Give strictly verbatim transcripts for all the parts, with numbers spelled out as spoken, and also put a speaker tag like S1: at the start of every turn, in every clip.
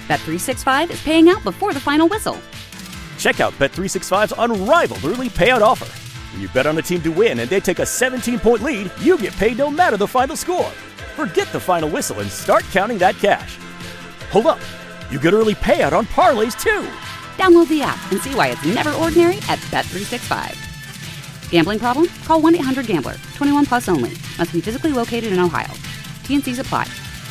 S1: Bet three sixty-five is paying out before the final whistle.
S2: Check out Bet three sixty-five's unrivaled early payout offer. When you bet on a team to win and they take a seventeen-point lead, you get paid no matter the final score. Forget the final whistle and start counting that cash. Hold up. You get early payout on parlays, too.
S1: Download the app and see why it's never ordinary at Bet three sixty-five. Gambling problem? Call one eight hundred gambler. twenty-one plus only. Must be physically located in Ohio. T N Cs apply.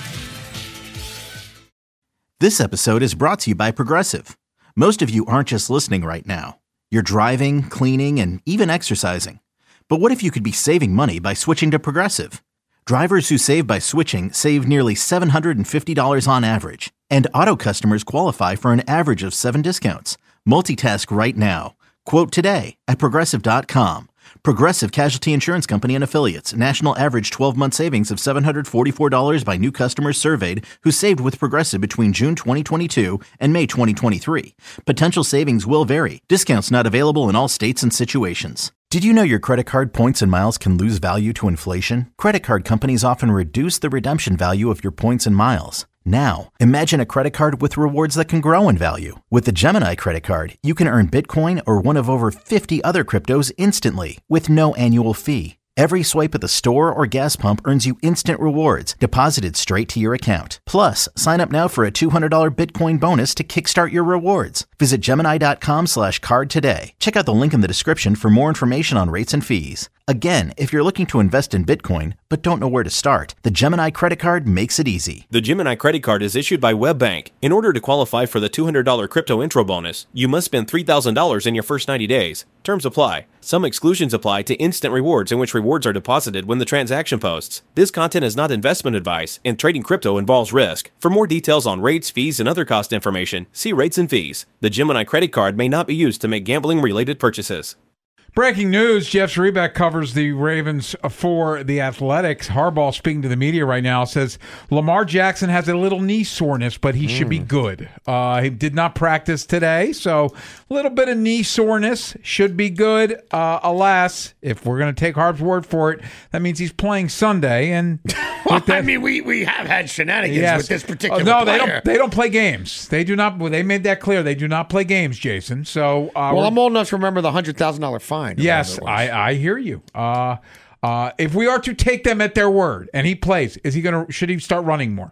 S3: This episode is brought to you by Progressive. Most of you aren't just listening right now. You're driving, cleaning, and even exercising. But what if you could be saving money by switching to Progressive? Drivers who save by switching save nearly seven hundred fifty dollars on average. And auto customers qualify for an average of seven discounts. Multitask right now. Quote today at Progressive dot com. Progressive Casualty Insurance Company and Affiliates. National average twelve-month savings of seven hundred forty-four dollars by new customers surveyed who saved with Progressive between June twenty twenty-two and May twenty twenty-three. Potential savings will vary. Discounts not available in all states and situations. Did you know your credit card points and miles can lose value to inflation? Credit card companies often reduce the redemption value of your points and miles. Now, imagine a credit card with rewards that can grow in value. With the Gemini credit card, you can earn Bitcoin or one of over fifty other cryptos instantly with no annual fee. Every swipe at the store or gas pump earns you instant rewards deposited straight to your account. Plus, sign up now for a two hundred dollars Bitcoin bonus to kickstart your rewards. Visit Gemini dot com slash card today. Check out the link in the description for more information on rates and fees. Again, if you're looking to invest in Bitcoin but don't know where to start, the Gemini credit card makes it easy.
S4: The Gemini credit card is issued by WebBank. In order to qualify for the two hundred dollars crypto intro bonus, you must spend three thousand dollars in your first ninety days. Terms apply. Some exclusions apply to instant rewards, in which rewards are deposited when the transaction posts. This content is not investment advice, and trading crypto involves risk. For more details on rates, fees, and other cost information, see rates and fees. The Gemini credit card may not be used to make gambling-related purchases.
S5: Breaking news, Jeff Zrebiec covers the Ravens for the Athletics. Harbaugh, speaking to the media right now, says Lamar Jackson has a little knee soreness, but he mm. should be good. Uh, he did not practice today, so a little bit of knee soreness, should be good. Uh, alas, if we're going to take Harb's word for it, that means he's playing Sunday. And
S6: well,
S5: that,
S6: I mean, we, we have had shenanigans
S5: yes.
S6: with this particular
S5: uh, no,
S6: player.
S5: they don't. They don't play games. They do not. They made that clear. They do not play games, Jason. So, uh,
S6: well, I'm old enough to remember the hundred thousand dollar fine.
S5: Yes, I, I hear you. Uh, uh, if we are to take them at their word, and he plays, is he going to? Should he start running more?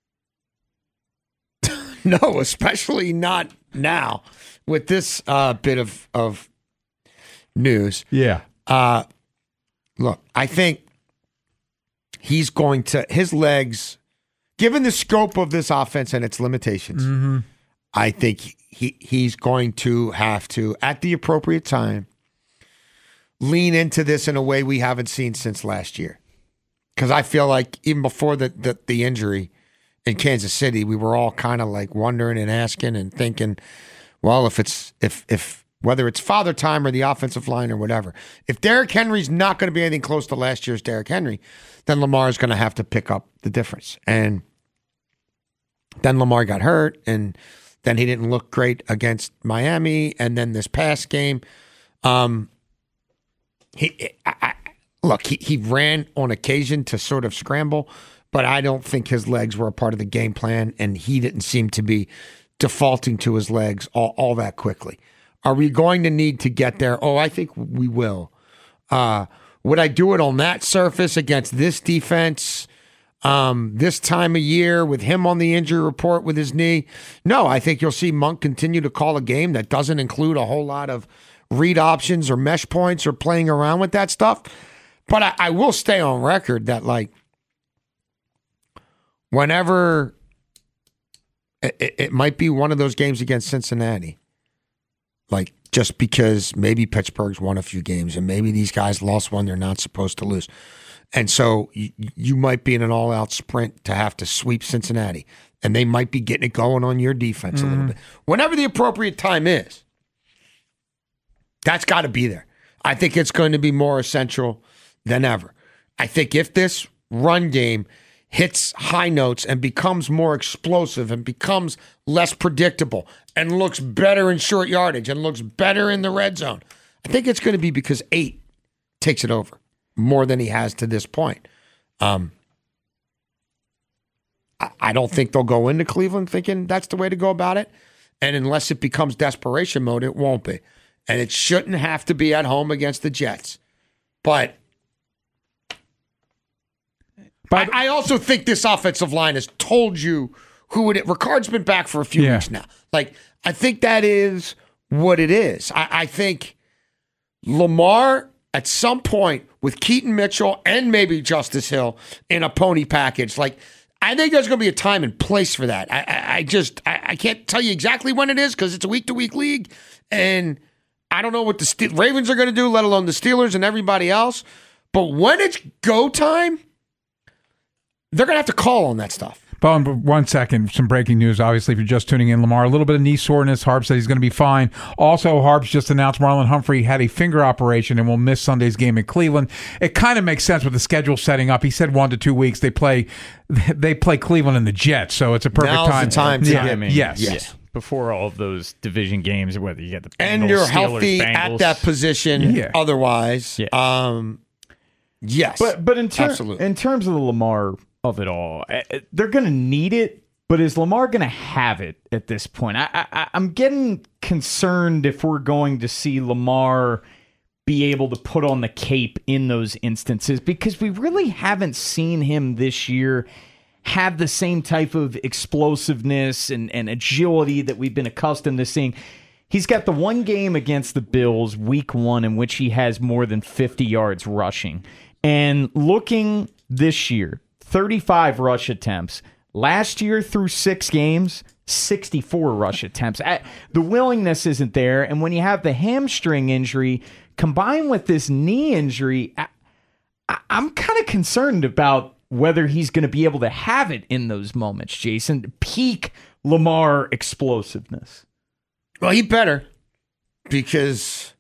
S6: No, especially not now with this uh, bit of of news.
S5: Yeah.
S6: Uh, look, I think he's going to his legs, given the scope of this offense and its limitations.
S5: Mm-hmm.
S6: I think he he's going to have to, at the appropriate time, lean into this in a way we haven't seen since last year. Because I feel like even before the, the, the injury in Kansas City, we were all kind of like wondering and asking and thinking, well, if it's if if whether it's father time or the offensive line or whatever, if Derrick Henry's not going to be anything close to last year's Derrick Henry, then Lamar is going to have to pick up the difference. And then Lamar got hurt, and then he didn't look great against Miami, and then this past game, um. He, I, I, look, he, he ran on occasion to sort of scramble, but I don't think his legs were a part of the game plan, and he didn't seem to be defaulting to his legs all, all that quickly. Are we going to need to get there? Oh, I think we will. Uh, would I do it on that surface against this defense um, this time of year with him on the injury report with his knee? No, I think you'll see Monk continue to call a game that doesn't include a whole lot of read options or mesh points or playing around with that stuff. But I, I will stay on record that, like, whenever it, it might be one of those games against Cincinnati, like, just because maybe Pittsburgh's won a few games and maybe these guys lost one they're not supposed to lose. And so you, you might be in an all-out sprint to have to sweep Cincinnati, and they might be getting it going on your defense mm-hmm. a little bit. Whenever the appropriate time is, that's got to be there. I think it's going to be more essential than ever. I think if this run game hits high notes and becomes more explosive and becomes less predictable and looks better in short yardage and looks better in the red zone, I think it's going to be because eight takes it over more than he has to this point. Um, I, I don't think they'll go into Cleveland thinking that's the way to go about it. And unless it becomes desperation mode, it won't be. And it shouldn't have to be at home against the Jets. But, but I, I also think this offensive line has told you who it is. Ricard's been back for a few yeah. weeks now. Like, I think that is what it is. I, I think Lamar, at some point, with Keaton Mitchell and maybe Justice Hill in a pony package, like, I think there's going to be a time and place for that. I, I, I just, I, I can't tell you exactly when it is because it's a week-to-week league, and I don't know what the Ste- Ravens are going to do, let alone the Steelers and everybody else. But when it's go time, they're going to have to call on that stuff.
S5: But one second, some breaking news. Obviously, if you're just tuning in, Lamar, a little bit of knee soreness. Harp said he's going to be fine. Also, Harp's just announced Marlon Humphrey had a finger operation and will miss Sunday's game in Cleveland. It kind of makes sense with the schedule setting up. He said one to two weeks. They play, they play Cleveland and the Jets, so it's a perfect
S6: Now's
S5: time.
S6: The time to
S5: yeah,
S6: get me.
S5: Yes.
S6: yes.
S7: Yeah. Before all of those division games, whether you get the Bengals,
S6: and you're
S7: Steelers,
S6: healthy
S7: Bengals.
S6: at that position.
S5: Yeah.
S6: Otherwise,
S7: Yeah.
S6: um, yes,
S7: but but in ter-
S6: absolutely.
S7: in terms of the Lamar of it all, they're going to need it. But is Lamar going to have it at this point? I, I, I'm getting concerned if we're going to see Lamar be able to put on the cape in those instances, because we really haven't seen him this year have the same type of explosiveness and, and agility that we've been accustomed to seeing. He's got the one game against the Bills, week one, in which he has more than fifty yards rushing. And looking this year, thirty-five rush attempts. Last year through six games, sixty-four rush attempts. The willingness isn't there. And when you have the hamstring injury combined with this knee injury, I, I'm kind of concerned about whether he's going to be able to have it in those moments, Jason. Peak Lamar explosiveness.
S6: Well, he better, because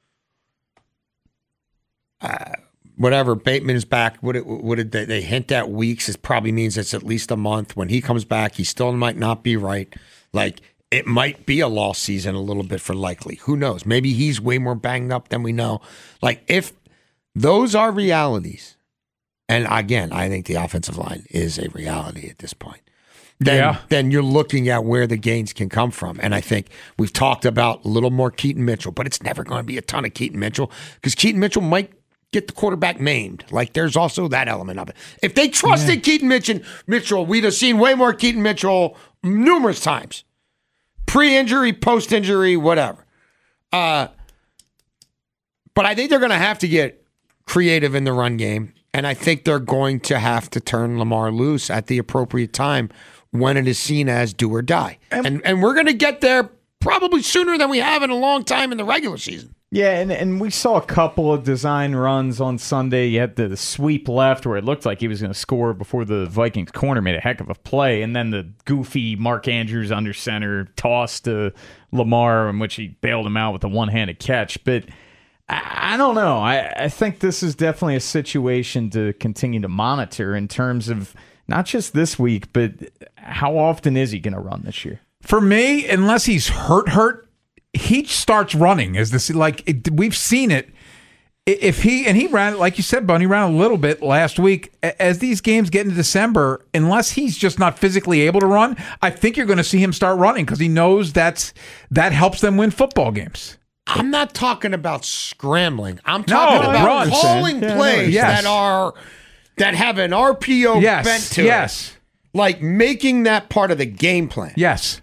S6: uh, whatever, Bateman is back. What, it, what did they, they hint at weeks? It probably means it's at least a month. When he comes back, he still might not be right. Like, it might be a lost season a little bit for Likely. Who knows? Maybe he's way more banged up than we know. Like, if those are realities, and again, I think the offensive line is a reality at this point, then, yeah. then you're looking at where the gains can come from. And I think we've talked about a little more Keaton Mitchell, but it's never going to be a ton of Keaton Mitchell, because Keaton Mitchell might get the quarterback maimed. Like, there's also that element of it. If they trusted yeah. Keaton Mitchell, Mitchell, we'd have seen way more Keaton Mitchell numerous times. Pre-injury, post-injury, whatever. Uh, but I think they're going to have to get creative in the run game. And I think they're going to have to turn Lamar loose at the appropriate time when it is seen as do or die. And, and, and we're going to get there probably sooner than we have in a long time in the regular season.
S7: Yeah, and, and we saw a couple of design runs on Sunday. You had the, the sweep left where it looked like he was going to score before the Vikings corner made a heck of a play. And then the goofy Mark Andrews under center toss to Lamar, in which he bailed him out with a one-handed catch. But I, I don't know. I, I think this is definitely a situation to continue to monitor in terms of not just this week, but how often is he going to run this year?
S5: For me, unless he's hurt, hurt, he starts running. As this, like it, we've seen it. If he and he ran, like you said, Bunny, ran a little bit last week. As these games get into December, unless he's just not physically able to run, I think you're going to see him start running, because he knows that's that helps them win football games.
S6: I'm not talking about scrambling. I'm talking
S5: no,
S6: about
S5: runs,
S6: calling
S5: yeah,
S6: plays
S5: yes.
S6: that are that have an R P O
S5: yes,
S6: bent to
S5: yes.
S6: it. Like making that part of the game plan.
S5: Yes.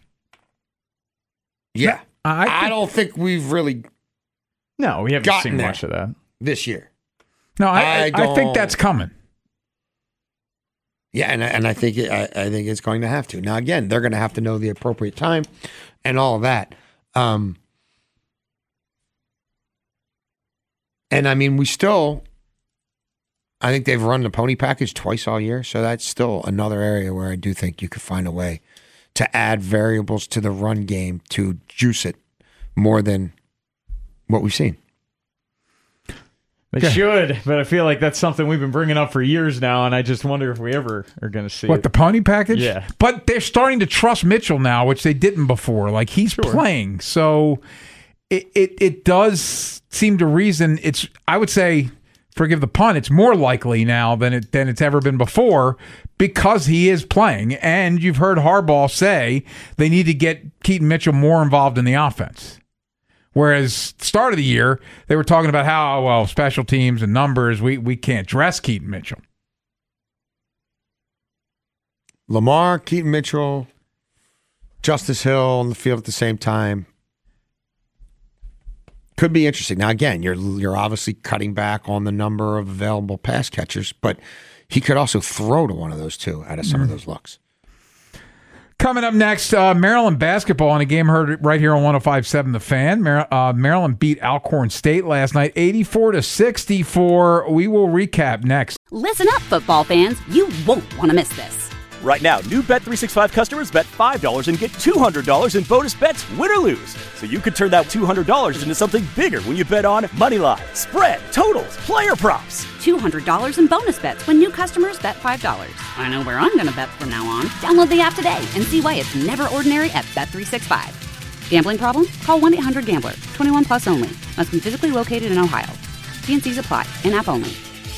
S6: Yeah.
S5: I, think,
S6: I don't think we've really
S7: No, we haven't
S6: gotten
S7: seen
S6: there
S7: much of that
S6: this year.
S5: No, I,
S6: I,
S5: I, I think that's coming.
S6: Yeah, and, and I think it, I, I think it's going to have to. Now, again, they're going to have to know the appropriate time and all of that. Um, and, I mean, we still, I think they've run the pony package twice all year, so that's still another area where I do think you could find a way to add variables to the run game to juice it more than what we've seen.
S7: They okay. should, but I feel like that's something we've been bringing up for years now, and I just wonder if we ever are going to see
S5: what,
S7: it.
S5: the pony package?
S7: Yeah.
S5: But they're starting to trust Mitchell now, which they didn't before. Like, he's sure. playing, so it, it it does seem to reason. It's I would say forgive the pun, it's more likely now than it than it's ever been before because he is playing. And you've heard Harbaugh say they need to get Keaton Mitchell more involved in the offense. Whereas start of the year, they were talking about how, well, special teams and numbers, we, we can't dress Keaton Mitchell.
S6: Lamar, Keaton Mitchell, Justice Hill on the field at the same time. Could be interesting. Now, again, you're you're obviously cutting back on the number of available pass catchers, but he could also throw to one of those two out of some mm. of those looks.
S5: Coming up next, uh, Maryland basketball in a game heard right here on one oh five point seven The Fan. Mar- uh, Maryland beat Alcorn State last night, eighty-four to sixty-four. We will recap next.
S1: Listen up, football fans. You won't want to miss this.
S2: Right now, new Bet three sixty-five customers bet five dollars and get two hundred dollars in bonus bets, win or lose. So you could turn that two hundred dollars into something bigger when you bet on moneyline, spread, totals, player props.
S1: two hundred dollars in bonus bets when new customers bet five dollars. I know where I'm going to bet from now on. Download the app today and see why it's never ordinary at Bet three sixty-five. Gambling problem? Call one eight hundred gambler. twenty-one plus only. Must be physically located in Ohio. T N Cs apply. In-app only.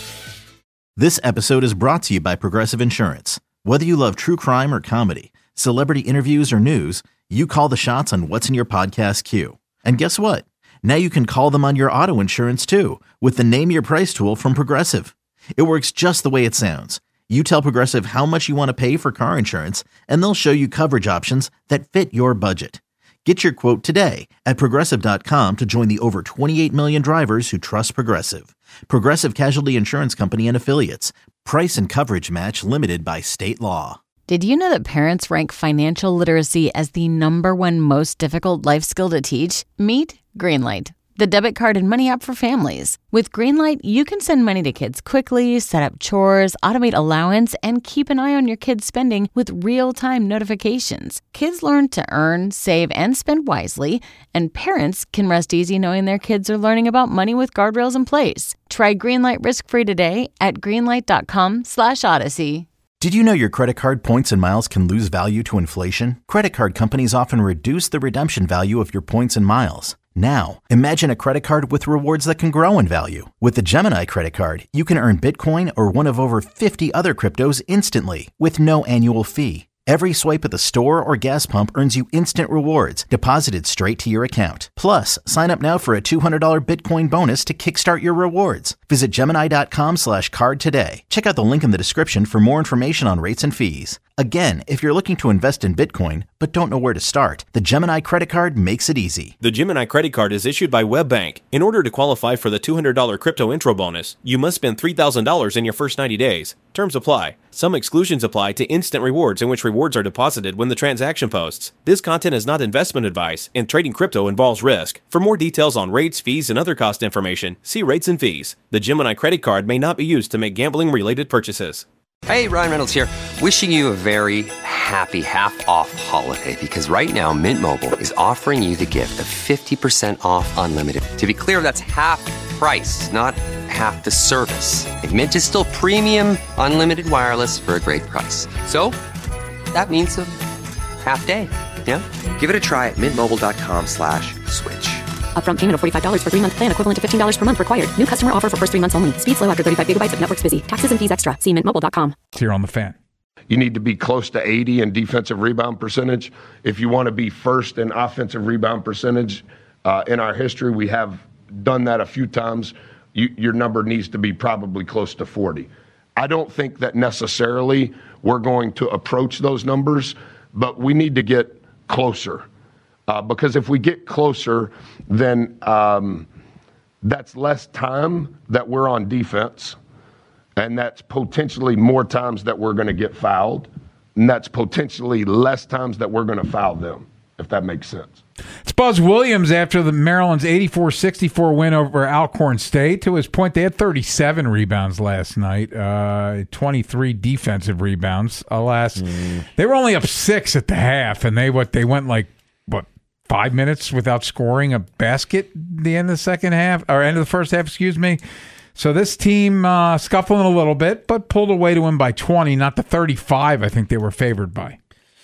S3: This episode is brought to you by Progressive Insurance. Whether you love true crime or comedy, celebrity interviews or news, you call the shots on what's in your podcast queue. And guess what? Now you can call them on your auto insurance too with the Name Your Price tool from Progressive. It works just the way it sounds. You tell Progressive how much you want to pay for car insurance, and they'll show you coverage options that fit your budget. Get your quote today at Progressive dot com to join the over twenty-eight million drivers who trust Progressive. Progressive Casualty Insurance Company and Affiliates. Price and coverage match limited by state law.
S8: Did you know that parents rank financial literacy as the number one most difficult life skill to teach? Meet Greenlight, the debit card and money app for families. With Greenlight, you can send money to kids quickly, set up chores, automate allowance, and keep an eye on your kids' spending with real-time notifications. Kids learn to earn, save, and spend wisely, and parents can rest easy knowing their kids are learning about money with guardrails in place. Try Greenlight risk-free today at greenlight.com slash odyssey.
S3: Did you know your credit card points and miles can lose value to inflation? Credit card companies often reduce the redemption value of your points and miles. Now, imagine a credit card with rewards that can grow in value. With the Gemini credit card, you can earn Bitcoin or one of over fifty other cryptos instantly with no annual fee. Every swipe at the store or gas pump earns you instant rewards deposited straight to your account. Plus, sign up now for a two hundred dollars Bitcoin bonus to kickstart your rewards. Visit Gemini.com slash card today. Check out the link in the description for more information on rates and fees. Again, if you're looking to invest in Bitcoin but don't know where to start, the Gemini credit card makes it easy.
S4: The Gemini credit card is issued by WebBank. In order to qualify for the two hundred dollars crypto intro bonus, you must spend three thousand dollars in your first ninety days. Terms apply. Some exclusions apply to instant rewards in which rewards are deposited when the transaction posts. This content is not investment advice, and trading crypto involves risk. For more details on rates, fees, and other cost information, see rates and fees. The Gemini credit card may not be used to make gambling-related purchases.
S9: Hey, Ryan Reynolds here. Wishing you a very happy half-off holiday because right now Mint Mobile is offering you the gift of fifty percent off unlimited. To be clear, that's half price, not half the service. And Mint is still premium unlimited wireless for a great price. So that means a half day, yeah? Give it a try at mintmobile.com slash switch.
S10: Upfront payment of forty-five dollars for three-month plan equivalent to fifteen dollars per month required. New customer offer for first three months only. Speed slow after thirty-five gigabytes if network's busy. Taxes and fees extra. See mint mobile dot com.
S5: Here on The Fan.
S11: You need to be close to eighty in defensive rebound percentage. If you want to be first in offensive rebound percentage, uh, in our history, we have done that a few times. You, your number needs to be probably close to forty. I don't think that necessarily we're going to approach those numbers, but we need to get closer. Uh, because if we get closer, then um, that's less time that we're on defense, and that's potentially more times that we're going to get fouled, and that's potentially less times that we're going to foul them, if that makes sense.
S5: It's Buzz Williams after the Maryland's eighty-four sixty-four win over Alcorn State. To his point, they had thirty-seven rebounds last night, uh, twenty-three defensive rebounds. Alas, mm. they were only up six at the half, and they what they went like, what, five minutes without scoring a basket at the end of the second half, or end of the first half, excuse me. So this team uh, scuffling a little bit, but pulled away to win by twenty, not the thirty-five I think they were favored by.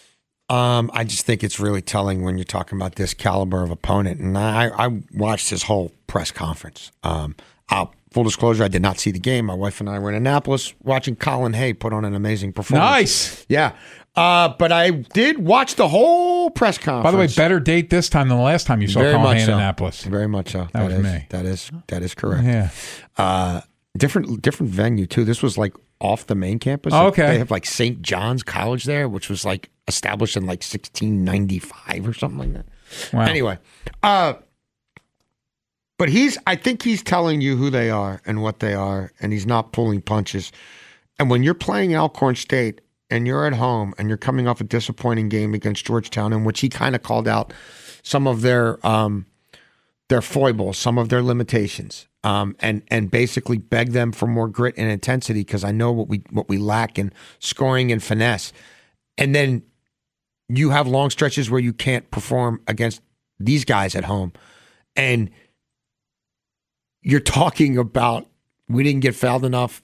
S6: Um, I just think it's really telling when you're talking about this caliber of opponent. And I, I watched his whole press conference. Um, I'll full disclosure, I did not see the game. My wife and I were in Annapolis watching Colin Hay put on an amazing performance.
S5: Nice.
S6: Yeah. Uh, but I did watch the whole press conference.
S5: By the way, better date this time than the last time you saw
S6: Very
S5: Colin
S6: much
S5: Hay in
S6: so.
S5: Annapolis.
S6: Very much so.
S5: That,
S6: That
S5: was
S6: is-
S5: me.
S6: That is that is correct.
S5: Yeah.
S6: Uh, different different venue too. This was like off the main campus.
S5: Oh, okay.
S6: They have like Saint John's College there, which was like established in like sixteen ninety-five or something like that.
S5: Wow.
S6: Anyway, uh, but he's I think he's telling you who they are and what they are, and he's not pulling punches. And when you're playing Alcorn State and you're at home and you're coming off a disappointing game against Georgetown, in which he kind of called out some of their um, their foibles, some of their limitations, um, and and basically beg them for more grit and intensity, because I know what we what we lack in scoring and finesse. And then you have long stretches where you can't perform against these guys at home, and you're talking about we didn't get fouled enough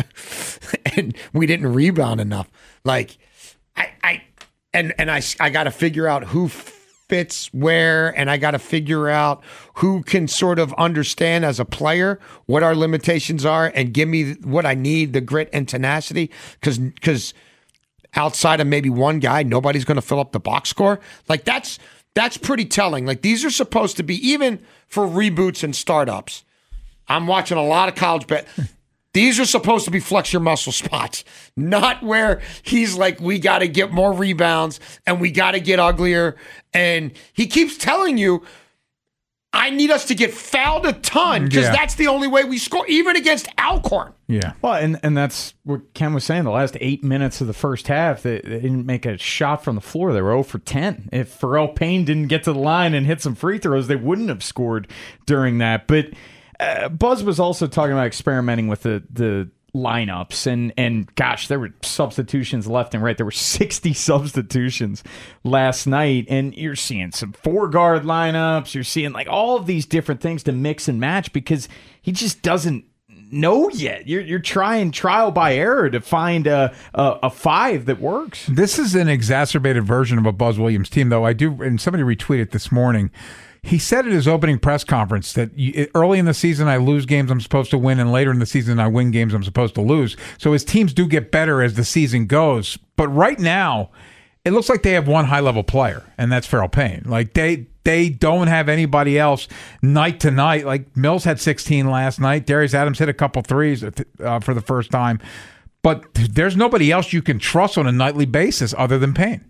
S6: and we didn't rebound enough. Like I, I and and I I got to figure out who fits where, and I got to figure out who can sort of understand as a player what our limitations are and give me what I need, the grit and tenacity, because because outside of maybe one guy, nobody's going to fill up the box score. Like that's that's pretty telling. Like these are supposed to be, even for reboots and startups. I'm watching a lot of college bet. These are supposed to be flex your muscle spots, not where he's like, we got to get more rebounds and we got to get uglier. And he keeps telling you, I need us to get fouled a ton, because
S5: Yeah.
S6: that's the only way we score, even against Alcorn.
S5: Yeah.
S7: Well, and, and that's what Ken was saying. The last eight minutes of the first half, they, they didn't make a shot from the floor. They were zero for ten. If Pharrell Payne didn't get to the line and hit some free throws, they wouldn't have scored during that. But uh, Buzz was also talking about experimenting with the the lineups, and and gosh, there were substitutions left and right. There were sixty substitutions last night, and you're seeing some four guard lineups. You're seeing like all of these different things to mix and match, because he just doesn't know yet. You're you're trying trial by error to find a a, a five that works.
S5: This is an exacerbated version of a Buzz Williams team, though. I do, and somebody retweeted this morning. He said at his opening press conference that you, early in the season I lose games I'm supposed to win, and later in the season I win games I'm supposed to lose. So his teams do get better as the season goes. But right now, it looks like they have one high-level player, and that's Pharrell Payne. Like they they don't have anybody else night to night. Like Mills had sixteen last night. Darius Adams hit a couple threes uh, for the first time. But there's nobody else you can trust on a nightly basis other than Payne.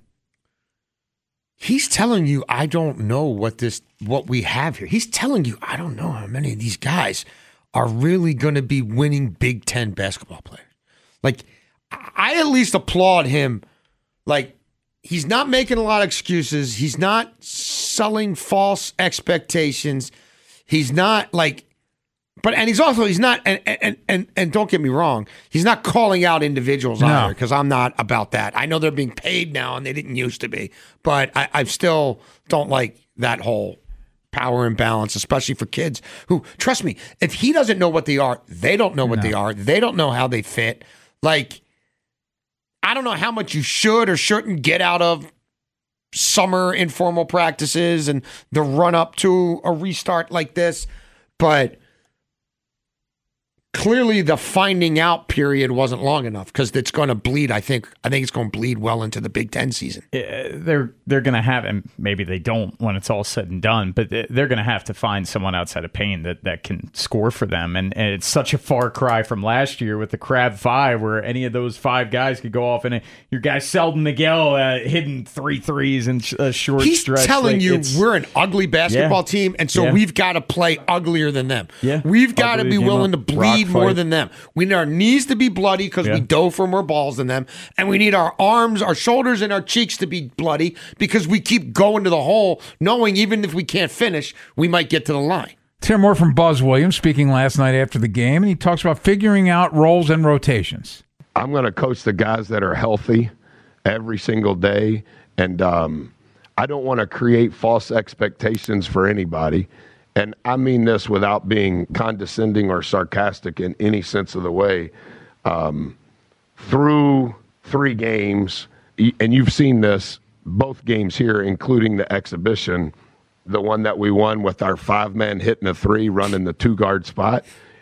S6: He's telling you, I don't know what this what we have here. He's telling you, I don't know how many of these guys are really going to be winning Big Ten basketball players. Like, I at least applaud him. Like, he's not making a lot of excuses. He's not selling false expectations. He's not like, but and he's also he's not and and and and don't get me wrong, he's not calling out individuals
S5: No.
S6: either, because I'm not about that. I know they're being paid now and they didn't used to be, but I, I still don't like that whole power imbalance, especially for kids who, trust me, if he doesn't know what they are, they don't know what
S5: No.
S6: they are. They don't know how they fit. Like, I don't know how much you should or shouldn't get out of summer informal practices and the run up to a restart like this, but clearly the finding out period wasn't long enough, because it's going to bleed. I think I think it's going to bleed well into the Big Ten season.
S7: Uh, they're they're going to have, and maybe they don't when it's all said and done, but they're going to have to find someone outside of Payne that, that can score for them. And, and it's such a far cry from last year with the Crab Five, where any of those five guys could go off, and your guy Selden Miguel uh, hitting three threes in a short
S6: He's
S7: stretch.
S6: telling
S7: Like,
S6: you
S7: it's-
S6: we're an ugly basketball
S7: Yeah.
S6: team, and so
S7: Yeah.
S6: we've got to play uglier than them.
S7: Yeah.
S6: We've got to
S7: Ugly
S6: be
S7: game
S6: willing to
S7: up,
S6: bleed
S7: rock
S6: more
S7: fight.
S6: than them. We need our knees to be bloody because
S7: Yeah.
S6: we dove for more balls than them, and we need our arms, our shoulders, and our cheeks to be bloody because we keep going to the hole, knowing even if we can't finish, we might get to the line.
S5: Let's hear more from Buzz Williams speaking last night after the game, and he talks about figuring out roles and rotations.
S11: I'm going to coach the guys that are healthy every single day, and um, I don't want to create false expectations for anybody. And I mean this without being condescending or sarcastic in any sense of the way. Um, through three games, y- and you've seen this, both games here, including the exhibition, the one that we won with our five-man hitting a three, running the two-guard spot,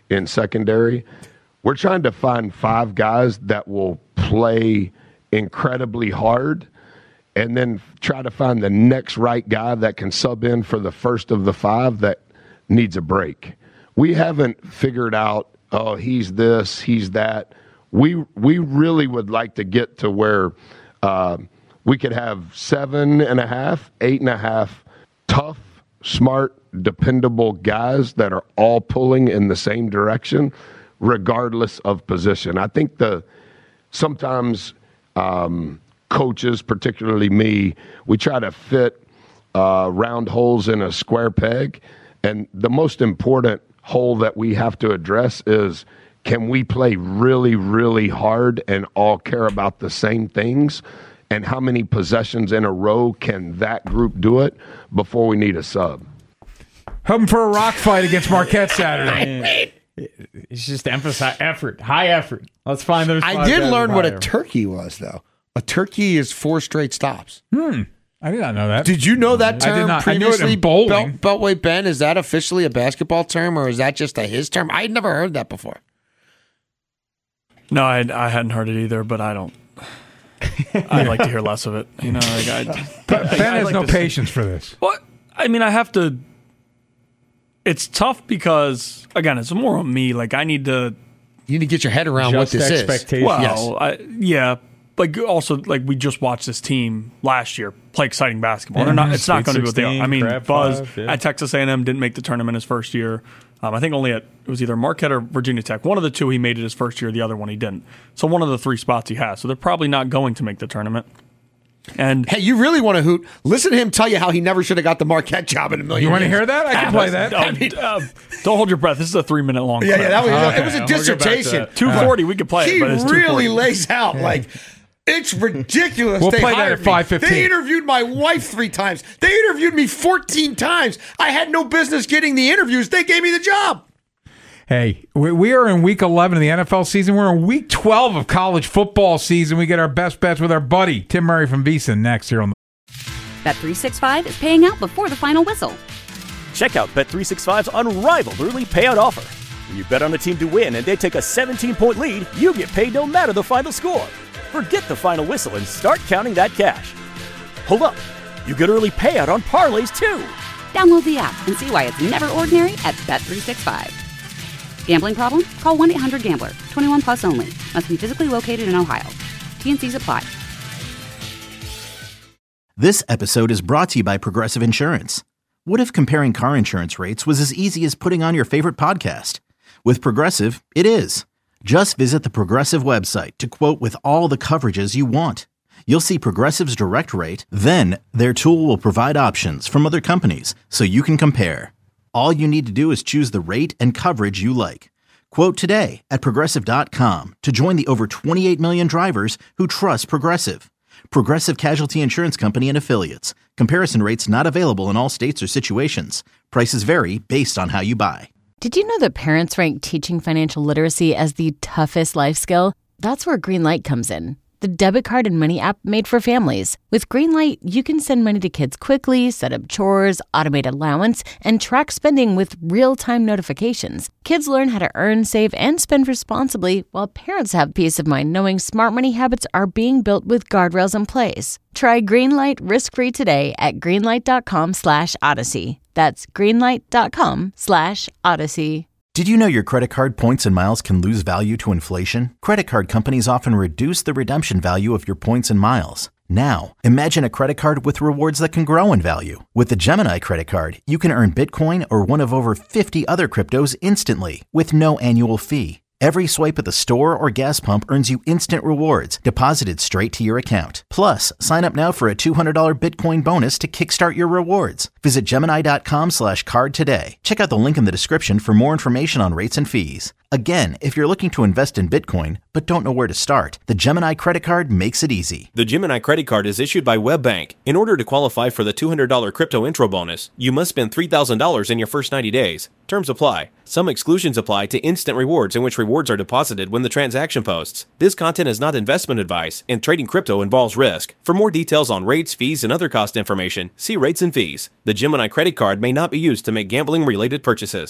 S11: in secondary. We're trying to find five guys that will play incredibly hard and then try to find the next right guy that can sub in for the first of the five that needs a break. We haven't figured out, oh, he's this, he's that. We we really would like to get to where uh, we could have seven and a half, eight and a half tough, smart, dependable guys that are all pulling in the same direction, regardless of position. I think the sometimes um, coaches, particularly me, we try to fit uh, round holes in a square peg. And the most important hole that we have to address is, can we play really, really hard and all care about the same things? And how many possessions in a row can that group do it before we need a sub?
S5: Hoping for a rock fight against Marquette Saturday.
S7: It's just emphasize effort, high effort. Let's find those.
S6: I did learn what a turkey was, though. A turkey is four straight stops.
S5: Hmm. I did not know that.
S6: Did you know that term
S5: I did not.
S6: previously?
S5: I knew it in bowling.
S6: Belt, Beltway Ben, is that officially a basketball term, or is that just a his term? I'd never heard that before.
S12: No, I, I hadn't heard it either, but I don't. I'd like to hear less of it. You know, like I,
S5: Ben
S12: I,
S5: has
S12: like
S5: no
S12: to
S5: patience
S12: see.
S5: for this.
S12: Well, I mean, I have to. It's tough because, again, it's more on me. Like, I need to.
S6: You need to get your head around
S7: Just
S6: what this
S7: expectations.
S6: is.
S12: Well,
S6: Yes.
S12: I, yeah. Like, also, like, we just watched this team last year play exciting basketball. They're not. It's not going to be what they are. I mean, Buzz
S7: five, yeah.
S12: at Texas A and M didn't make the tournament his first year. Um, I think only at it was either Marquette or Virginia Tech. One of the two he made it his first year. The other one he didn't. So one of the three spots he has. So they're probably not going to make the tournament. And
S6: Hey, you really want to hoot? Listen to him tell you how he never should have got the Marquette job in a million
S5: You want to
S6: years.
S5: hear that? I can play that.
S12: Oh, uh, don't hold your breath. This is a three minute long.
S6: Yeah,
S12: clip.
S6: yeah, that was,
S5: Okay,
S6: it was a
S5: we'll go back to
S6: dissertation.
S5: that.
S12: two forty. We could play
S6: He
S12: it, but it's two
S6: really
S12: forty.
S6: lays out like it's ridiculous.
S5: We'll
S6: they
S5: play that
S6: hired
S5: at
S6: me.
S5: five fifteen.
S6: They interviewed my wife three times. They interviewed me fourteen times. I had no business getting the interviews. They gave me the job.
S5: Hey, we, we are in week eleven of the N F L season. We're in week twelve of college football season. We get our best bets with our buddy, Tim Murray from VSiN, next here on the
S1: Bet three sixty-five is paying out before the final whistle.
S2: Check out Bet three sixty-five's unrivaled early payout offer. When you bet on a team to win and they take a seventeen-point lead, you get paid no matter the final score. Forget the final whistle and start counting that cash. Hold up. You get early payout on parlays, too.
S1: Download the app and see why it's never ordinary at Bet three sixty-five. Gambling problem? Call one eight hundred gambler. twenty-one plus only. Must be physically located in Ohio. T and C's apply.
S3: This episode is brought to you by Progressive Insurance. What if comparing car insurance rates was as easy as putting on your favorite podcast? With Progressive, it is. Just visit the Progressive website to quote with all the coverages you want. You'll see Progressive's direct rate, then their tool will provide options from other companies so you can compare. All you need to do is choose the rate and coverage you like. Quote today at Progressive dot com to join the over twenty-eight million drivers who trust Progressive. Progressive Casualty Insurance Company and Affiliates. Comparison rates not available in all states or situations. Prices vary based on how you buy.
S8: Did you know that parents rank teaching financial literacy as the toughest life skill? That's where Greenlight comes in. The debit card and money app made for families. With Greenlight, you can send money to kids quickly, set up chores, automate allowance, and track spending with real-time notifications. Kids learn how to earn, save, and spend responsibly, while parents have peace of mind knowing smart money habits are being built with guardrails in place. Try Greenlight risk-free today at greenlight.com slash odyssey. That's greenlight.com slash odyssey.
S3: Did you know your credit card points and miles can lose value to inflation? Credit card companies often reduce the redemption value of your points and miles. Now, imagine a credit card with rewards that can grow in value. With the Gemini credit card, you can earn Bitcoin or one of over fifty other cryptos instantly with no annual fee. Every swipe at the store or gas pump earns you instant rewards deposited straight to your account. Plus, sign up now for a two hundred dollars Bitcoin bonus to kickstart your rewards. Visit Gemini.com slash card today. Check out the link in the description for more information on rates and fees. Again, if you're looking to invest in Bitcoin but don't know where to start, the Gemini credit card makes it easy.
S4: The Gemini credit card is issued by WebBank. In order to qualify for the two hundred dollars crypto intro bonus, you must spend three thousand dollars in your first ninety days. Terms apply. Some exclusions apply to instant rewards, in which rewards are deposited when the transaction posts. This content is not investment advice, and trading crypto involves risk. For more details on rates, fees, and other cost information, see rates and fees. The Gemini credit card may not be used to make gambling-related purchases.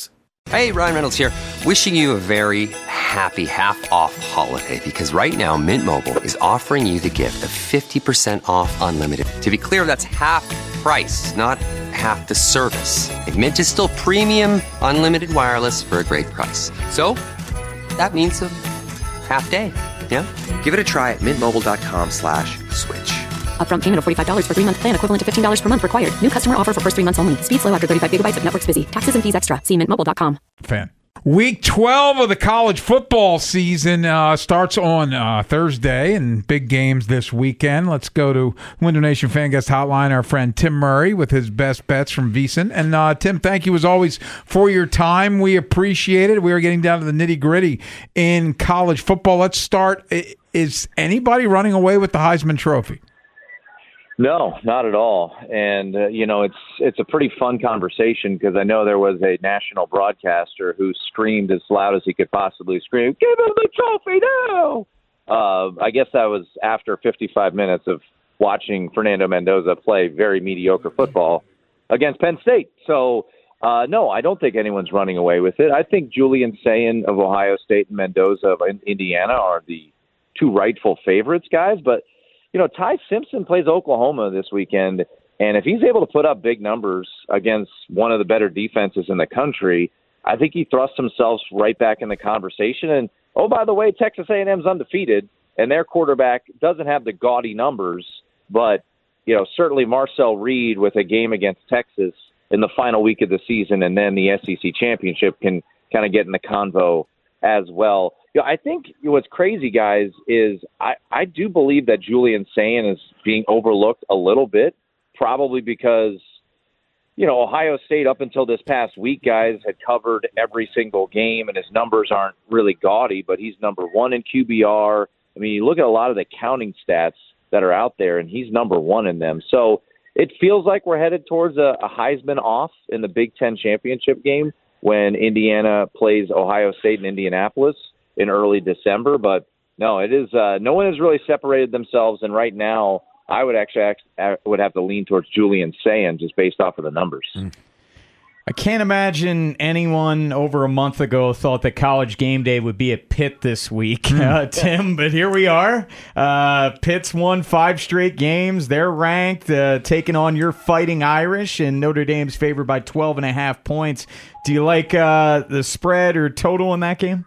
S9: Hey, Ryan Reynolds here. Wishing you a very happy half-off holiday because right now Mint Mobile is offering you the gift of fifty percent off unlimited. To be clear, that's half price, not half the service. Like Mint is still premium unlimited wireless for a great price. So that means a half day. Yeah? Give it a try at mintmobile.com slash switch.
S10: Upfront payment of forty-five dollars for three-month plan equivalent to fifteen dollars per month required. New customer offer for first three months only. Speed slow after thirty-five gigabytes if network's busy. Taxes and fees extra. See mint mobile dot com.
S5: Fan. Week twelve of the college football season uh, starts on uh, Thursday, and big games this weekend. Let's go to Window Nation Fan Guest Hotline, our friend Tim Murray with his best bets from VSiN. And uh, Tim, thank you as always for your time. We appreciate it. We are getting down to the nitty-gritty in college football. Let's start. Is anybody running away with the Heisman Trophy?
S13: No, not at all. And, uh, you know, it's it's a pretty fun conversation because I know there was a national broadcaster who screamed as loud as he could possibly scream, "Give him the trophy now!" Uh, I guess that was after fifty-five minutes of watching Fernando Mendoza play very mediocre football against Penn State. So, uh, no, I don't think anyone's running away with it. I think Julian Sayin of Ohio State and Mendoza of Indiana are the two rightful favorites, guys. But you know, Ty Simpson plays Oklahoma this weekend, and if he's able to put up big numbers against one of the better defenses in the country, I think he thrusts himself right back in the conversation. And, oh, by the way, Texas A and M's undefeated, and their quarterback doesn't have the gaudy numbers, but, you know, certainly Marcel Reed with a game against Texas in the final week of the season and then the S E C championship can kind of get in the convo as well. You know, I think what's crazy, guys, is I, I do believe that Julian Sayin is being overlooked a little bit, probably because, you know, Ohio State up until this past week, guys, had covered every single game, and his numbers aren't really gaudy, but he's number one in Q B R. I mean, you look at a lot of the counting stats that are out there, and he's number one in them. So it feels like we're headed towards a, a Heisman off in the Big Ten championship game when Indiana plays Ohio State in Indianapolis in early December. But no, it is uh, no one has really separated themselves, and right now I would actually act, would have to lean towards Julian Sayin just based off of the numbers. Mm.
S7: I can't imagine anyone over a month ago thought that College Game Day would be at Pitt this week, uh, Tim, but here we are. Uh, Pitt's won five straight games. They're ranked, uh, taking on your Fighting Irish, and Notre Dame's favored by twelve and a half points. Do you like uh, the spread or total in that game?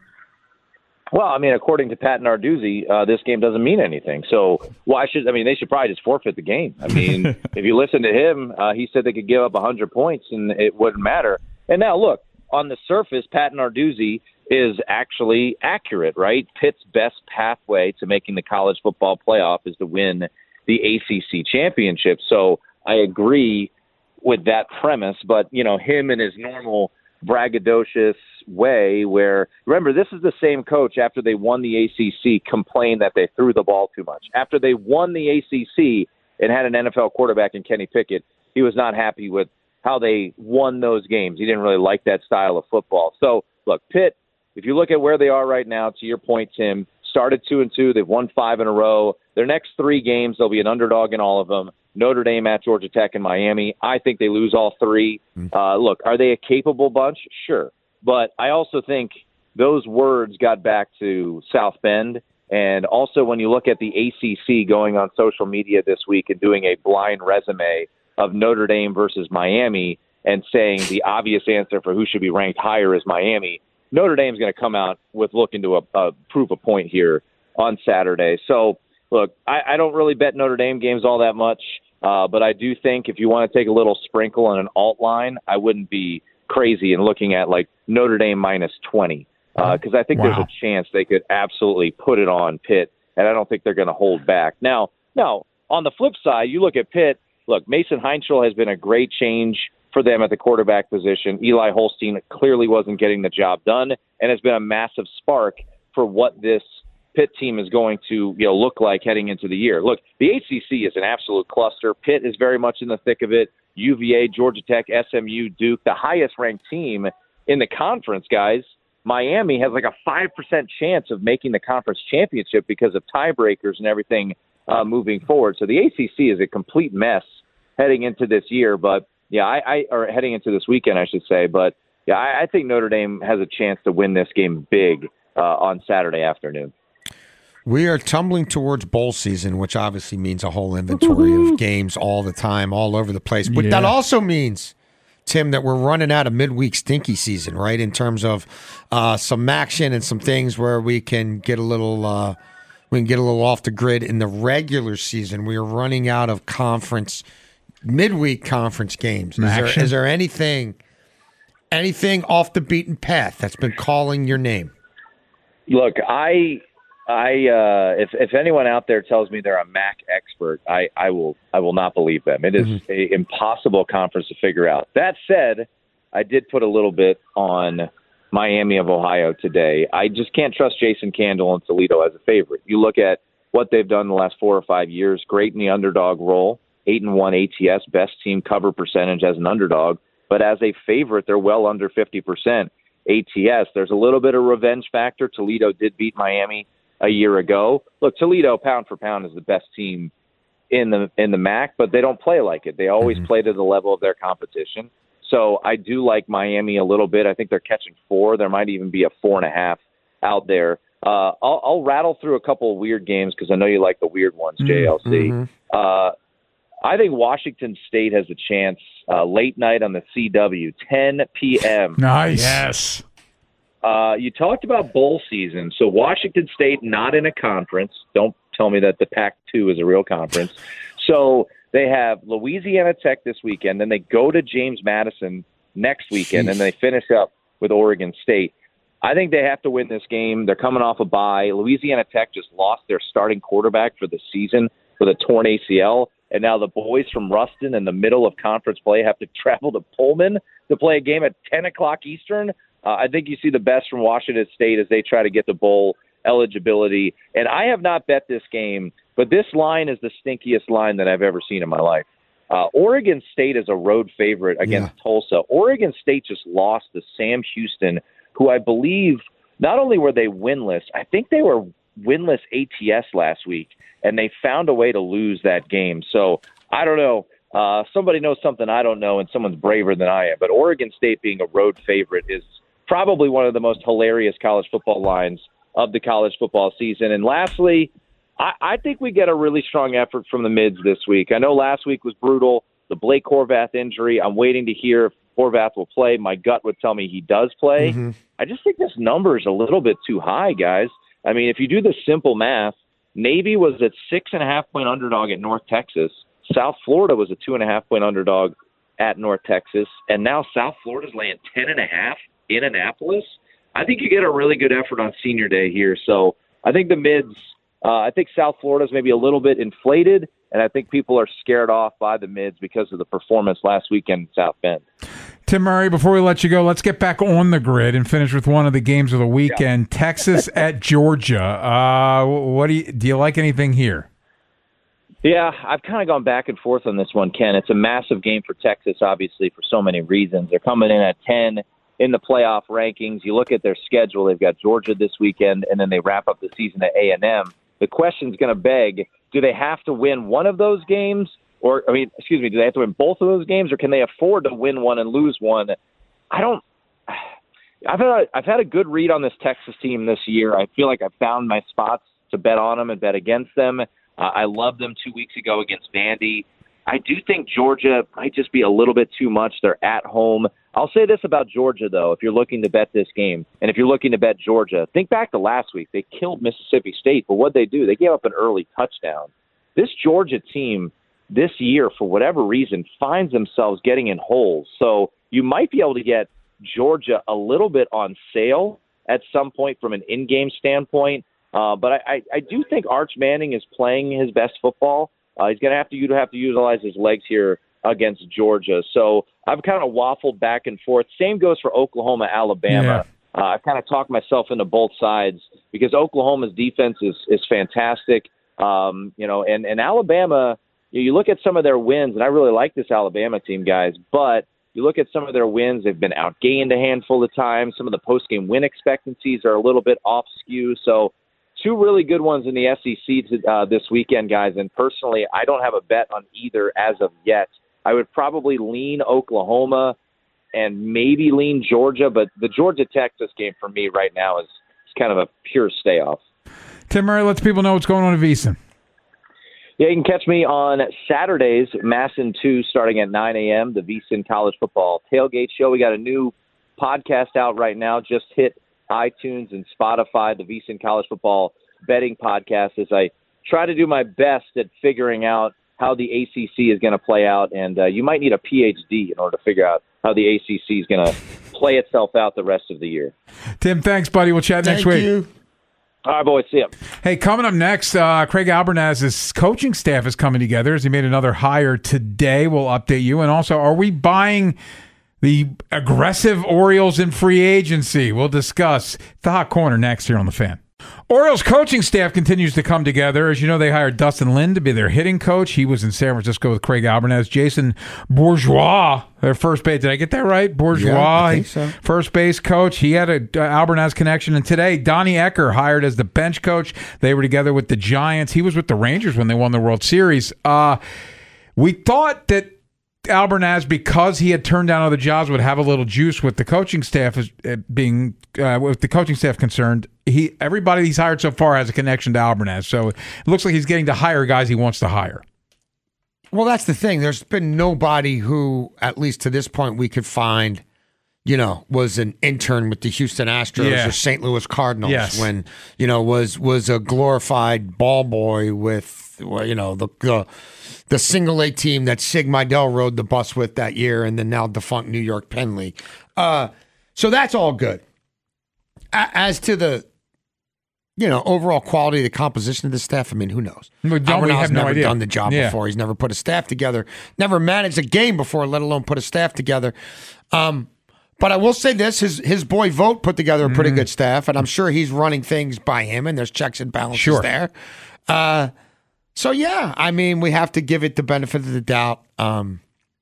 S13: Well, I mean, according to Pat Narduzzi, uh, this game doesn't mean anything. So why should, I mean, they should probably just forfeit the game. I mean, if you listen to him, uh, he said they could give up one hundred points and it wouldn't matter. And now, look, on the surface, Pat Narduzzi is actually accurate, right? Pitt's best pathway to making the college football playoff is to win the A C C championship. So I agree with that premise. But, you know, him and his normal braggadocious way where, remember, this is the same coach after they won the A C C complained that they threw the ball too much. After they won the A C C and had an N F L quarterback in Kenny Pickett, he was not happy with how they won those games. He didn't really like that style of football. So, look, Pitt, if you look at where they are right now, to your point, Tim, started two and two. They've won five in a row. Their next three games, they'll be an underdog in all of them. Notre Dame at Georgia Tech and Miami. I think they lose all three. Uh, look, are they a capable bunch? Sure. But I also think those words got back to South Bend. And also when you look at the A C C going on social media this week and doing a blind resume of Notre Dame versus Miami and saying the obvious answer for who should be ranked higher is Miami, Notre Dame's going to come out with looking to a, a prove a point here on Saturday. So, look, I, I don't really bet Notre Dame games all that much, uh, but I do think if you want to take a little sprinkle on an alt line, I wouldn't be crazy in looking at like Notre Dame minus twenty because uh, I think wow. there's a chance they could absolutely put it on Pitt, and I don't think they're going to hold back. Now, now on the flip side, you look at Pitt. Look, Mason Heinschel has been a great change for them at the quarterback position. Eli Holstein clearly wasn't getting the job done, and has been a massive spark for what this Pitt team is going to, you know, look like heading into the year. Look, the A C C is an absolute cluster. Pitt is very much in the thick of it. U V A, Georgia Tech, S M U, Duke, the highest ranked team in the conference, guys. Miami has like a five percent chance of making the conference championship because of tiebreakers and everything uh, moving forward. So the A C C is a complete mess heading into this year, but yeah, I, I or heading into this weekend, I should say. But yeah, I, I think Notre Dame has a chance to win this game big uh, on Saturday afternoon.
S6: We are tumbling towards bowl season, which obviously means a whole inventory of games all the time, all over the place. But
S5: Yeah.
S6: that also means, Tim, that we're running out of midweek stinky season, right? In terms of uh, some action and some things where we can get a little, uh, we can get a little off the grid in the regular season. We are running out of conference midweek conference games. Is there,
S5: Action.
S6: is there anything, anything off the beaten path that's been calling your name?
S13: Look, I, I, uh, if if anyone out there tells me they're a M A C expert, I, I will I will not believe them. It is
S6: Mm-hmm.
S13: a impossible conference to figure out. That said, I did put a little bit on Miami of Ohio today. I just can't trust Jason Candle and Toledo as a favorite. You look at what they've done the last four or five years. Great in the underdog role, eight and one A T S, best team cover percentage as an underdog. But as a favorite, they're well under fifty percent A T S. There's a little bit of revenge factor. Toledo did beat Miami a year ago. Look, Toledo, pound for pound, is the best team in the in the M A C, but they don't play like it. They always
S6: Mm-hmm.
S13: play to the level of their competition. So I do like Miami a little bit. I think they're catching four. There might even be a four and a half out there. Uh, I'll, I'll rattle through a couple of weird games because I know you like the weird ones, J L C.
S6: Mm-hmm.
S13: Uh, I think Washington State has a chance uh, late night on the C W, ten p.m.
S5: Nice.
S7: Yes.
S13: Uh, you talked about bowl season. So Washington State not in a conference. Don't tell me that the Pac two is a real conference. So they have Louisiana Tech this weekend, then they go to James Madison next weekend,
S6: Jeez.
S13: and they finish up with Oregon State. I think they have to win this game. They're coming off a bye. Louisiana Tech just lost their starting quarterback for the season with a torn A C L, and now the boys from Ruston in the middle of conference play have to travel to Pullman to play a game at ten o'clock Eastern. Uh, I think you see the best from Washington State as they try to get the bowl eligibility. And I have not bet this game, but this line is the stinkiest line that I've ever seen in my life. Uh, Oregon State is a road favorite against
S6: Yeah.
S13: Tulsa. Oregon State just lost to Sam Houston, who I believe not only were they winless, I think they were winless A T S last week, and they found a way to lose that game. So I don't know. Uh, somebody knows something I don't know, and someone's braver than I am. But Oregon State being a road favorite is probably one of the most hilarious college football lines of the college football season. And lastly, I, I think we get a really strong effort from the mids this week. I know last week was brutal. The Blake Horvath injury, I'm waiting to hear if Horvath will play. My gut would tell me he does play.
S6: Mm-hmm.
S13: I just think this number is a little bit too high, guys. I mean, if you do the simple math, Navy was at six and a half point underdog at North Texas. South Florida was a two and a half point underdog at North Texas. And now South Florida's laying ten and a half in Annapolis. I think you get a really good effort on senior day here. So I think the mids, uh, I think South Florida's maybe a little bit inflated, and I think people are scared off by the mids because of the performance last weekend in South Bend.
S5: Tim Murray, before we let you go, let's get back on the grid and finish with one of the games of the weekend. Yeah. Texas at Georgia. Uh, what do you do? You like anything here?
S13: Yeah, I've kind of gone back and forth on this one, Ken. It's a massive game for Texas, obviously, for so many reasons. They're coming in at ten in the playoff rankings. You look at their schedule; they've got Georgia this weekend, and then they wrap up the season at A and M. The question's going to beg: do they have to win one of those games? Or, I mean, excuse me, do they have to win both of those games, or can they afford to win one and lose one? I don't. I've had a, I've had a good read on this Texas team this year. I feel like I've found my spots to bet on them and bet against them. Uh, I loved them two weeks ago against Vandy. I do think Georgia might just be a little bit too much. They're at home. I'll say this about Georgia, though, if you're looking to bet this game, and if you're looking to bet Georgia, think back to last week. They killed Mississippi State, but what'd they do? They gave up an early touchdown. This Georgia team this year, for whatever reason, finds themselves getting in holes. So you might be able to get Georgia a little bit on sale at some point from an in-game standpoint. Uh, but I, I, I do think Arch Manning is playing his best football. Uh, he's going to have to you have to utilize his legs here against Georgia. So I've kind of waffled back and forth. Same goes for Oklahoma, Alabama. Yeah. Uh, I've kind of talked myself into both sides because Oklahoma's defense is is fantastic. Um, you know, and, and Alabama, you look at some of their wins, and I really like this Alabama team, guys, but you look at some of their wins, they've been outgained a handful of times. Some of the post-game win expectancies are a little bit off skew. So two really good ones in the S E C to, uh, this weekend, guys. And personally, I don't have a bet on either as of yet. I would probably lean Oklahoma. and maybe lean Georgia, but the Georgia-Texas game for me right now is, is kind of a pure stay-off.
S5: Tim Murray lets people know what's going on at VSiN.
S13: Yeah, you can catch me on Saturdays, Masson two, starting at nine a.m., the VSiN College Football Tailgate Show. We got a new podcast out right now. Just hit iTunes and Spotify, the VSiN College Football Betting Podcast, as I try to do my best at figuring out how the A C C is going to play out. And uh, you might need a P H D in order to figure out how the A C C is going to play itself out the rest of the year.
S5: Tim, thanks, buddy. We'll chat next
S6: Thank
S5: week.
S6: you.
S13: All right, boys. See ya.
S5: Hey, coming up next, uh, Craig Albernaz's coaching staff is coming together as he made another hire today. We'll update you. And also, are we buying the aggressive Orioles in free agency? We'll discuss the hot corner next here on The Fan. Orioles coaching staff continues to come together. As you know, they hired Dustin Lin to be their hitting coach. He was in San Francisco with Craig Albernaz. Jason Bourgeois, their first base. Did I get that right? Bourgeois,
S6: yeah, I think so.
S5: First base coach. He had a uh, Albernaz connection. And today, Donnie Ecker hired as the bench coach. They were together with the Giants. He was with the Rangers when they won the World Series. Uh, we thought that Albernaz, because he had turned down other jobs, would have a little juice with the coaching staff as uh, being uh, with the coaching staff concerned. He everybody he's hired so far has a connection to Albernaz, so it looks like he's getting to hire guys he wants to hire.
S6: Well, that's the thing. There's been nobody who, at least to this point, we could find, you know, was an intern with the Houston Astros
S5: Yeah.
S6: or Saint Louis Cardinals
S5: Yes.
S6: when, you know, was was a glorified ball boy with, well, you know, the the, the single A team that Sig Mejdal rode the bus with that year, and then now defunct New York Penn League. Uh, so that's all good. A- as to the, you know, overall quality of the composition of the staff, I mean, who knows?
S5: We don't- we
S6: Albernaz
S5: have no
S6: never
S5: idea.
S6: done the job
S5: Yeah.
S6: before. He's never put a staff together, never managed a game before, let alone put a staff together. Um, but I will say this, his his boy Vogt put together a pretty
S5: Mm-hmm.
S6: good staff, and I'm sure he's running things by him, and there's checks and balances
S5: Sure.
S6: there. Uh, so, yeah, I mean, we have to give it the benefit of the doubt. Um,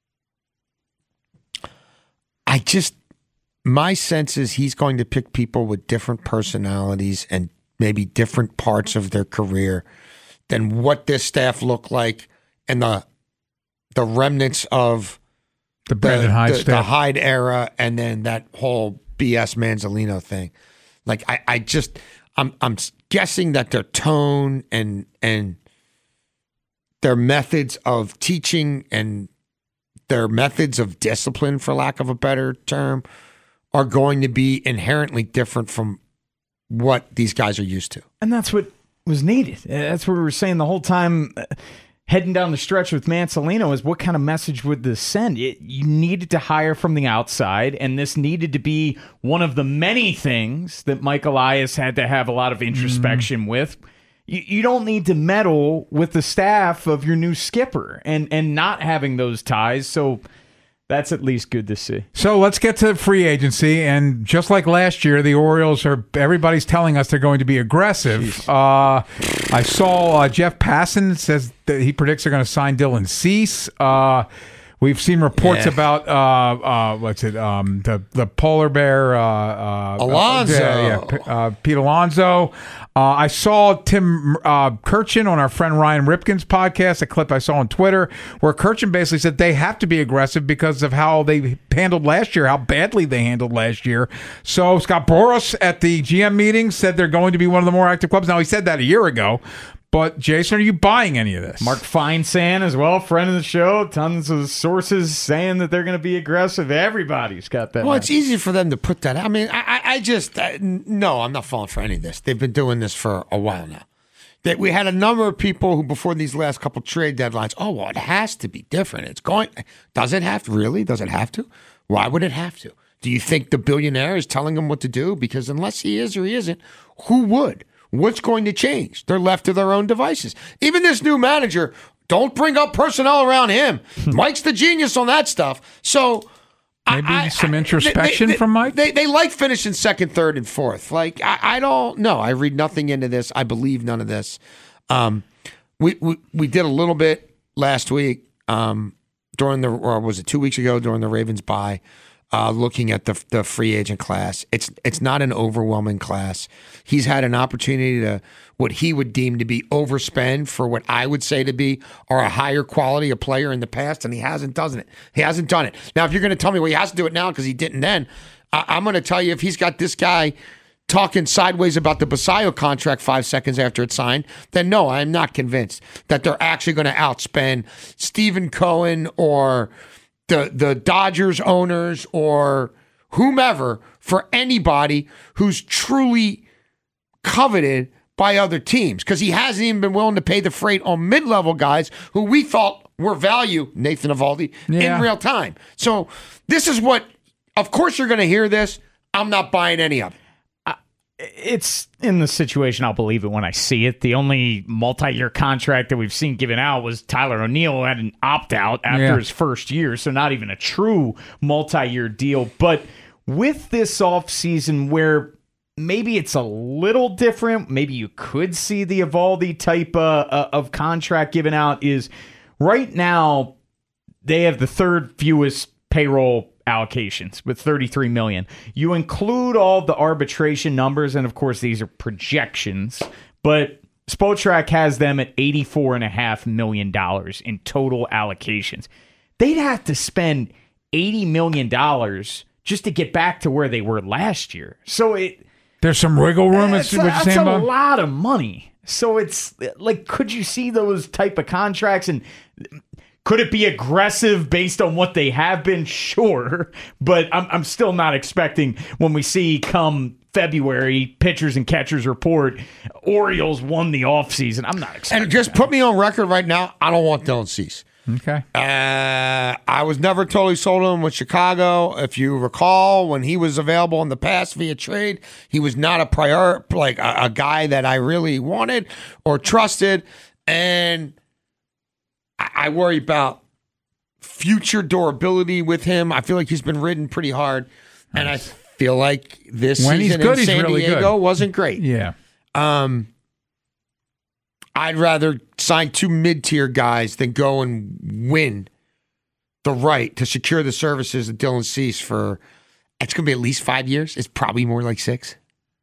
S6: I just, my sense is he's going to pick people with different personalities and maybe different parts of their career than what this staff looked like and the the remnants of
S5: The Brandon Hyde
S6: the, the
S5: staff.
S6: Hyde era, and then that whole B S Manzolino thing. Like I, I just, I'm, I'm guessing that their tone and and their methods of teaching and their methods of discipline, for lack of a better term, are going to be inherently different from what these guys are used to.
S7: And that's what was needed. Uh, That's what we were saying the whole time. uh, Heading down the stretch with Manzolino is what kind of message would this send? It, you needed to hire from the outside, and this needed to be one of the many things that Mike Elias had to have a lot of introspection with. You, you don't need to meddle with the staff of your new skipper and, and not having those ties, so that's at least good to see.
S5: So let's get to free agency, and just like last year, the Orioles are. Everybody's telling us they're going to be aggressive. Uh, I saw uh, Jeff Passan says that he predicts they're going to sign Dylan Cease. Uh, we've seen reports
S6: Yeah.
S5: about uh, uh, what's it? Um, the the polar bear uh, uh,
S6: Alonso.
S5: Uh, yeah, yeah, P- uh, Pete Alonso. Uh, I saw Tim uh, Kirchin on our friend Ryan Ripken's podcast, a clip I saw on Twitter, where Kirchin basically said they have to be aggressive because of how they handled last year, how badly they handled last year. So Scott Boras at the G M meeting said they're going to be one of the more active clubs. Now, he said that a year ago. But, Jason, are you buying any of this?
S7: Mark Feinsand as well, friend of the show. Tons of sources saying that they're going to be aggressive. Everybody's got that.
S6: Well, it's
S7: message.
S6: easy for them to put that. I mean, I, I, I just uh, n- no, I'm not falling for any of this. They've been doing this for a while now. That we had a number of people who, before these last couple trade deadlines, oh well, it has to be different. It's going. Does it have to really? Does it have to? Why would it have to? Do you think the billionaire is telling them what to do? Because unless he is or he isn't, who would? What's going to change? They're left to their own devices. Even this new manager, don't bring up personnel around him. Mike's the genius on that stuff. So
S5: Maybe
S6: I,
S5: some
S6: I,
S5: introspection
S6: they, they,
S5: from Mike?
S6: They, they like finishing second, third, and fourth. Like, I, I don't know. I read nothing into this. I believe none of this. Um, we, we, we did a little bit last week um, during the, or was it two weeks ago during the Ravens bye? Uh, looking at the the free agent class, it's it's not an overwhelming class. He's had an opportunity to what he would deem to be overspend for what I would say to be or a higher quality of player in the past, and he hasn't done it. He hasn't done it. Now, if you're going to tell me, well, he has to do it now because he didn't then, I, I'm going to tell you if he's got this guy talking sideways about the Basayo contract five seconds after it's signed, then no, I'm not convinced that they're actually going to outspend Stephen Cohen or the the Dodgers owners or whomever for anybody who's truly coveted by other teams, because he hasn't even been willing to pay the freight on mid-level guys who we thought were value, Nathan Eovaldi,
S5: Yeah.
S6: in real time. So this is what, of course you're going to hear this. I'm not buying any of it.
S7: It's in the situation I'll believe it when I see it. The only multi-year contract that we've seen given out was Tyler O'Neill, who had an opt-out after
S5: Yeah.
S7: his first year, so not even a true multi-year deal. But with this offseason where maybe it's a little different, maybe you could see the Eovaldi type uh, uh, of contract given out, is right now they have the third fewest payroll allocations with thirty-three million. You include all the arbitration numbers, and of course these are projections, but Spotrac has them at eighty-four point five million dollars in total allocations. They'd have to spend eighty million dollars just to get back to where they were last year. So it
S5: There's some wiggle room.
S7: It's,
S5: Is what you're
S7: that's
S5: saying,
S7: a
S5: Bob?
S7: lot of money. So it's like, could you see those type of contracts, and could it be aggressive based on what they have been? Sure, but I'm I'm still not expecting when we see come February pitchers and catchers report Orioles won the offseason. I'm not expecting.
S6: And just
S7: that.
S6: put me on record right now. I don't want Dylan Cease.
S5: Okay.
S6: Uh, I was never totally sold on him with Chicago. If you recall, when he was available in the past via trade, he was not a prior like a, a guy that I really wanted or trusted. And I, I worry about future durability with him. I feel like he's been ridden pretty hard, and I feel like this
S5: When he's
S6: season
S5: good,
S6: in
S5: he's
S6: San
S5: really
S6: Diego
S5: good.
S6: wasn't great.
S5: Yeah.
S6: Um, I'd rather sign two mid-tier guys than go and win the right to secure the services of Dylan Cease for, it's going to be at least five years. It's probably more like six.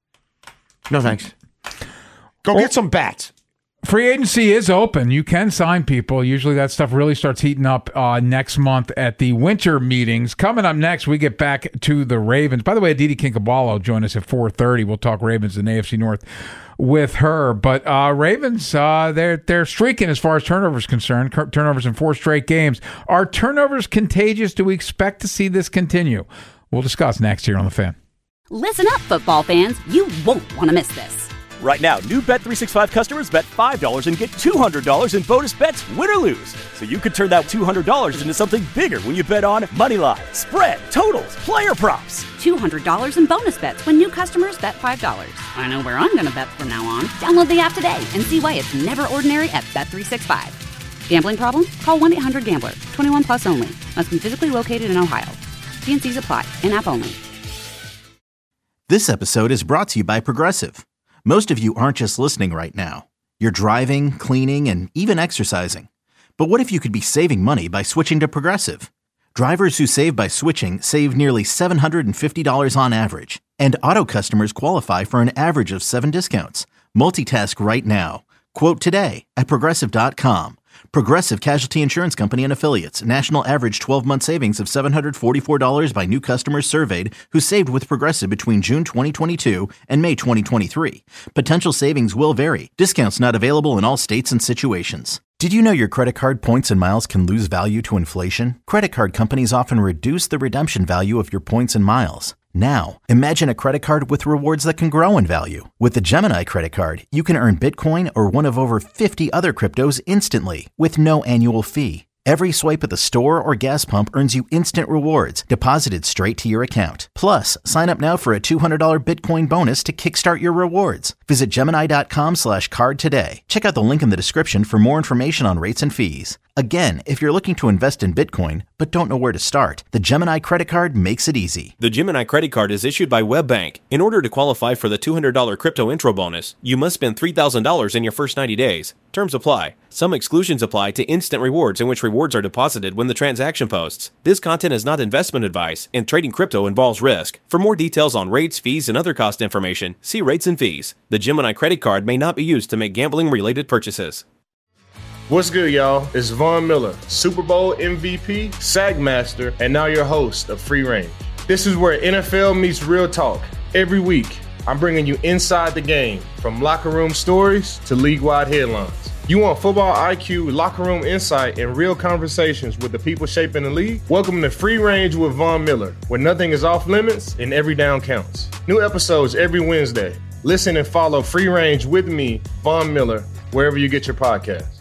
S6: No thanks. Go
S5: Well-
S6: get some bats.
S5: Free agency is open. You can sign people. Usually that stuff really starts heating up uh, next month at the winter meetings. Coming up next, we get back to the Ravens. By the way, Aditi Kinkabala will join us at four thirty. We'll talk Ravens and A F C North with her. But uh, Ravens, uh, they're, they're streaking as far as turnovers concerned. Cur- turnovers in four straight games. Are turnovers contagious? Do we expect to see this continue? We'll discuss next here on The Fan.
S1: Listen up, football fans. You won't want to miss this.
S2: Right now, new Bet three sixty-five customers bet five dollars and get two hundred dollars in bonus bets, win or lose. So you could turn that two hundred dollars into something bigger when you bet on moneyline, spread, totals, player props.
S1: two hundred dollars in bonus bets when new customers bet five dollars. I know where I'm going to bet from now on. Download the app today and see why it's never ordinary at Bet three sixty-five. Gambling problem? Call one eight hundred gambler. twenty-one plus only. Must be physically located in Ohio. T and C's apply. In-app only.
S3: This episode is brought to you by Progressive. Most of you aren't just listening right now. You're driving, cleaning, and even exercising. But what if you could be saving money by switching to Progressive? Drivers who save by switching save nearly seven hundred fifty dollars on average. And auto customers qualify for an average of seven discounts. Multitask right now. Quote today at Progressive dot com. Progressive Casualty Insurance Company and Affiliates. National average twelve-month savings of seven hundred forty-four dollars by new customers surveyed who saved with Progressive between June twenty twenty-two and May twenty twenty-three. Potential savings will vary. Discounts not available in all states and situations. Did you know your credit card points and miles can lose value to inflation? Credit card companies often reduce the redemption value of your points and miles. Now, imagine a credit card with rewards that can grow in value. With the Gemini credit card, you can earn Bitcoin or one of over fifty other cryptos instantly with no annual fee. Every swipe at the store or gas pump earns you instant rewards deposited straight to your account. Plus, sign up now for a two hundred dollars Bitcoin bonus to kickstart your rewards. Visit Gemini dot com slash card today. Check out the link in the description for more information on rates and fees. Again, if you're looking to invest in Bitcoin but don't know where to start, the Gemini credit card makes it easy.
S4: The Gemini credit card is issued by WebBank. In order to qualify for the two hundred dollars crypto intro bonus, you must spend three thousand dollars in your first ninety days. Terms apply. Some exclusions apply to instant rewards, in which rewards are deposited when the transaction posts. This content is not investment advice, and trading crypto involves risk. For more details on rates, fees, and other cost information, see rates and fees. The Gemini credit card may not be used to make gambling-related purchases.
S14: What's good, y'all? It's Von Miller, Super Bowl M V P, Sack Master, and now your host of Free Range. This is where N F L meets real talk. Every week, I'm bringing you inside the game, from locker room stories to league-wide headlines. You want football I Q, locker room insight, and real conversations with the people shaping the league? Welcome to Free Range with Von Miller, where nothing is off limits and every down counts. New episodes every Wednesday. Listen and follow Free Range with me, Von Miller, wherever you get your podcasts.